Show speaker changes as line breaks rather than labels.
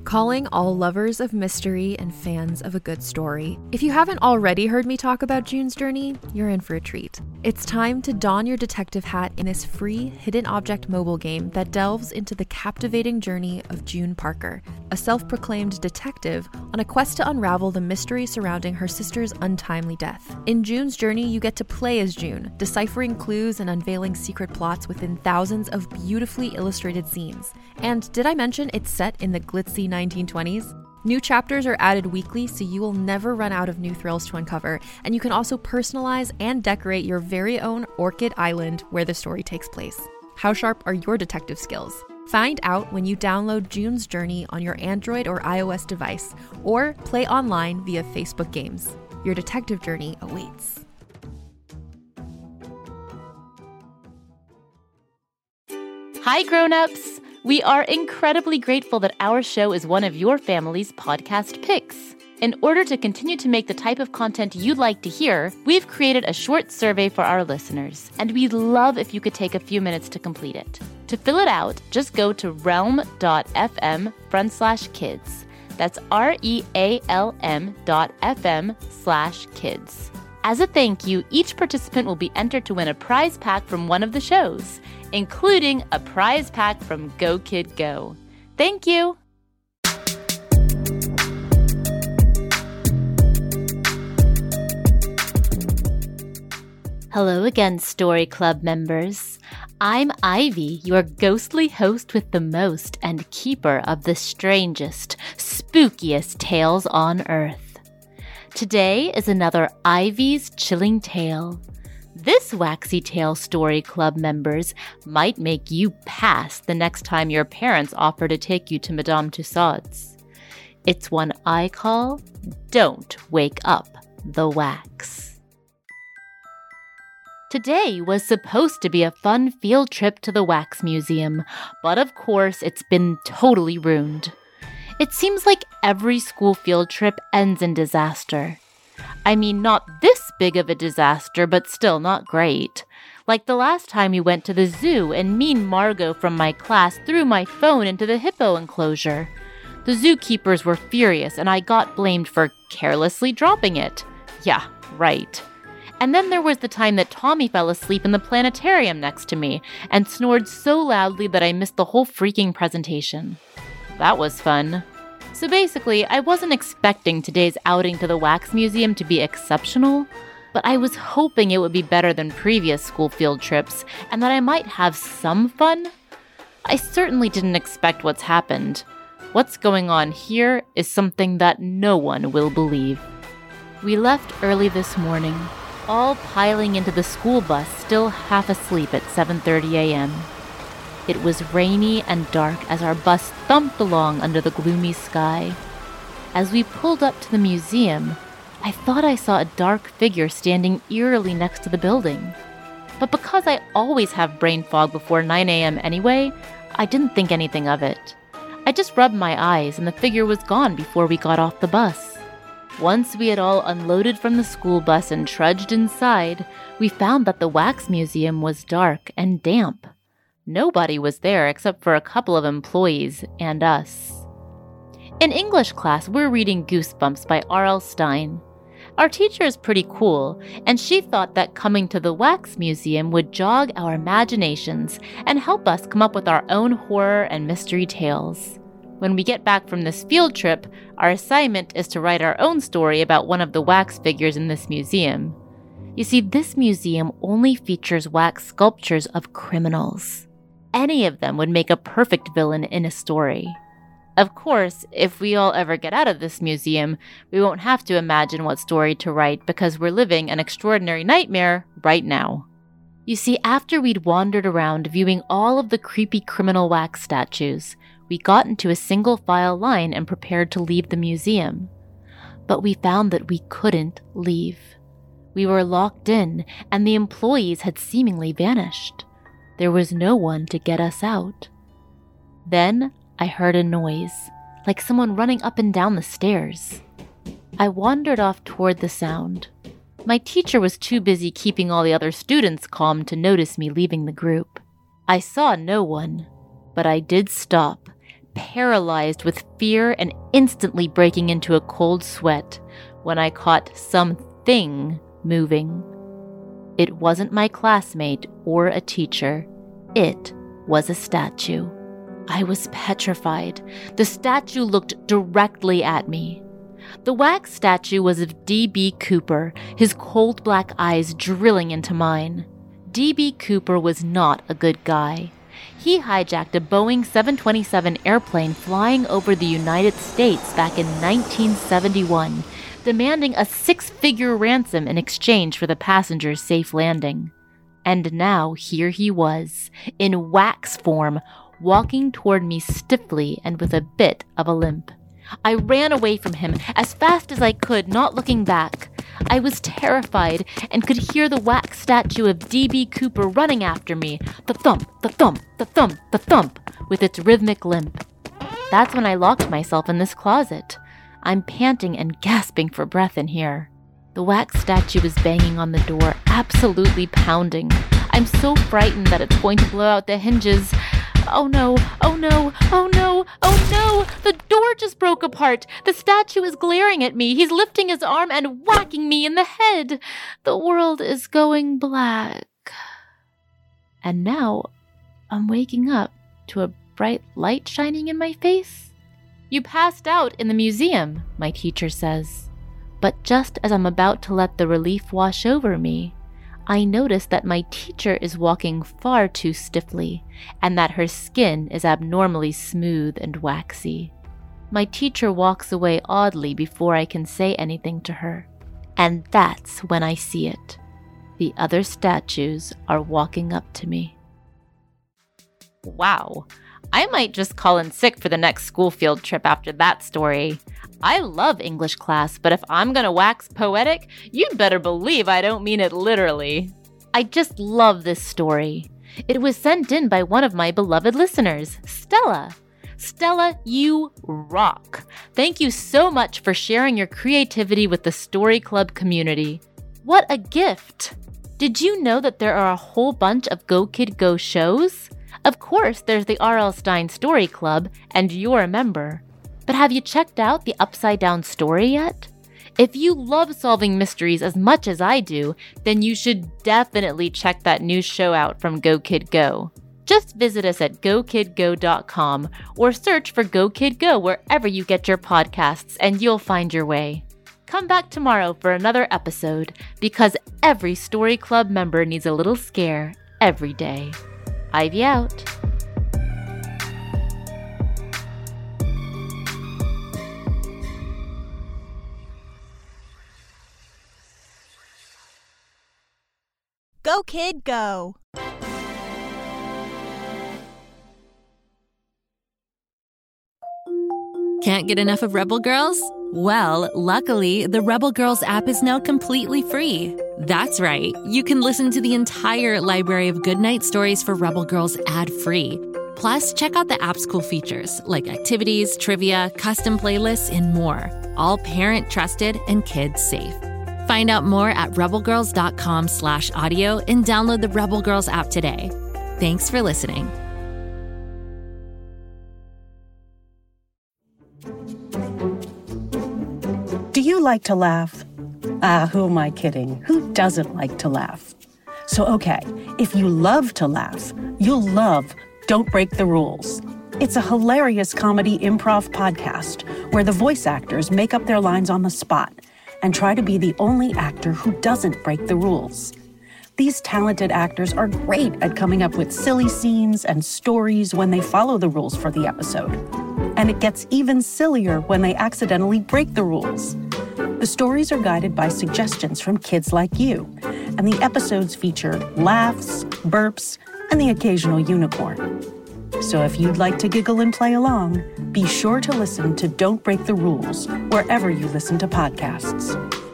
Calling all lovers of mystery and fans of a good story. If you haven't already heard me talk about June's Journey, you're in for a treat. It's time to don your detective hat in this free hidden object mobile game that delves into the captivating journey of June Parker, a self-proclaimed detective on a quest to unravel the mystery surrounding her sister's untimely death. In June's Journey, you get to play as June, deciphering clues and unveiling secret plots within thousands of beautifully illustrated scenes. And did I mention it's set in the glitzy 1920s? New chapters are added weekly, so you will never run out of new thrills to uncover, and you can also personalize and decorate your very own Orchid Island where the story takes place. How sharp are your detective skills? Find out when you download June's Journey on your Android or iOS device, or play online via Facebook Games. Your detective journey awaits.
Hi, grown-ups! We are incredibly grateful that our show is one of your family's podcast picks. In order to continue to make the type of content you'd like to hear, we've created a short survey for our listeners, and we'd love if you could take a few minutes to complete it. To fill it out, just go to realm.fm/kids. That's REALM.fm/kids. As a thank you, each participant will be entered to win a prize pack from one of the shows, including a prize pack from Go Kid Go. Thank you! Hello again, Story Club members. I'm Ivy, your ghostly host with the most and keeper of the strangest, spookiest tales on Earth. Today is another Ivy's Chilling Tale. This Waxy Tale Story Club members might make you pass the next time your parents offer to take you to Madame Tussauds. It's one I call Don't Wake Up the Wax. Today was supposed to be a fun field trip to the Wax Museum, but of course it's been totally ruined. It seems like every school field trip ends in disaster. I mean, not this big of a disaster, but still not great. Like the last time we went to the zoo and mean Margot from my class threw my phone into the hippo enclosure. The zookeepers were furious and I got blamed for carelessly dropping it. Yeah, right. And then there was the time that Tommy fell asleep in the planetarium next to me and snored so loudly that I missed the whole freaking presentation. That was fun. So basically, I wasn't expecting today's outing to the Wax Museum to be exceptional, but I was hoping it would be better than previous school field trips and that I might have some fun. I certainly didn't expect what's happened. What's going on here is something that no one will believe. We left early this morning, all piling into the school bus, still half asleep at 7:30 a.m. It was rainy and dark as our bus thumped along under the gloomy sky. As we pulled up to the museum, I thought I saw a dark figure standing eerily next to the building. But because I always have brain fog before 9 a.m. anyway, I didn't think anything of it. I just rubbed my eyes and the figure was gone before we got off the bus. Once we had all unloaded from the school bus and trudged inside, we found that the Wax Museum was dark and damp. Nobody was there except for a couple of employees and us. In English class, we're reading Goosebumps by R.L. Stine. Our teacher is pretty cool, and she thought that coming to the Wax Museum would jog our imaginations and help us come up with our own horror and mystery tales. When we get back from this field trip, our assignment is to write our own story about one of the wax figures in this museum. You see, this museum only features wax sculptures of criminals. Any of them would make a perfect villain in a story. Of course, if we all ever get out of this museum, we won't have to imagine what story to write because we're living an extraordinary nightmare right now. You see, after we'd wandered around viewing all of the creepy criminal wax statues, we got into a single file line and prepared to leave the museum. But we found that we couldn't leave. We were locked in, and the employees had seemingly vanished. There was no one to get us out. Then I heard a noise, like someone running up and down the stairs. I wandered off toward the sound. My teacher was too busy keeping all the other students calm to notice me leaving the group. I saw no one, but I did stop, paralyzed with fear and instantly breaking into a cold sweat when I caught something moving. It wasn't my classmate or a teacher. It was a statue. I was petrified. The statue looked directly at me. The wax statue was of D.B. Cooper, his cold black eyes drilling into mine. D.B. Cooper was not a good guy. He hijacked a Boeing 727 airplane flying over the United States back in 1971, demanding a 6-figure ransom in exchange for the passenger's safe landing. And now here he was, in wax form, walking toward me stiffly and with a bit of a limp. I ran away from him as fast as I could, not looking back. I was terrified and could hear the wax statue of D.B. Cooper running after me, the thump, the thump, the thump, the thump, with its rhythmic limp. That's when I locked myself in this closet. I'm panting and gasping for breath in here. The wax statue is banging on the door, absolutely pounding. I'm so frightened that it's going to blow out the hinges. Oh no, oh no, oh no, oh no! The door just broke apart! The statue is glaring at me. He's lifting his arm and whacking me in the head. The world is going black. And now I'm waking up to a bright light shining in my face. You passed out in the museum, my teacher says. But just as I'm about to let the relief wash over me, I notice that my teacher is walking far too stiffly, and that her skin is abnormally smooth and waxy. My teacher walks away oddly before I can say anything to her. And that's when I see it. The other statues are walking up to me. Wow, I might just call in sick for the next school field trip after that story. I love English class, but if I'm gonna wax poetic, you'd better believe I don't mean it literally. I just love this story. It was sent in by one of my beloved listeners, Stella. Stella, you rock. Thank you so much for sharing your creativity with the Story Club community. What a gift! Did you know that there are a whole bunch of Go Kid Go shows? Of course, there's the R.L. Stine Story Club, and you're a member. But have you checked out the Upside Down Story yet? If you love solving mysteries as much as I do, then you should definitely check that new show out from Go Kid Go. Just visit us at gokidgo.com or search for Go Kid Go wherever you get your podcasts and you'll find your way. Come back tomorrow for another episode because every Story Club member needs a little scare every day. Ivy out.
Go Kid Go!
Can't get enough of Rebel Girls? Well, luckily, the Rebel Girls app is now completely free. That's right, you can listen to the entire library of goodnight stories for Rebel Girls ad-free. Plus, check out the app's cool features like activities, trivia, custom playlists, and more. All parent-trusted and kids-safe. Find out more at rebelgirls.com/audio and download the Rebel Girls app today. Thanks for listening.
Do you like to laugh? Who am I kidding? Who doesn't like to laugh? So, okay, if you love to laugh, you'll love Don't Break the Rules. It's a hilarious comedy improv podcast where the voice actors make up their lines on the spot and try to be the only actor who doesn't break the rules. These talented actors are great at coming up with silly scenes and stories when they follow the rules for the episode. And it gets even sillier when they accidentally break the rules. The stories are guided by suggestions from kids like you, and the episodes feature laughs, burps, and the occasional unicorn. So if you'd like to giggle and play along, be sure to listen to Don't Break the Rules wherever you listen to podcasts.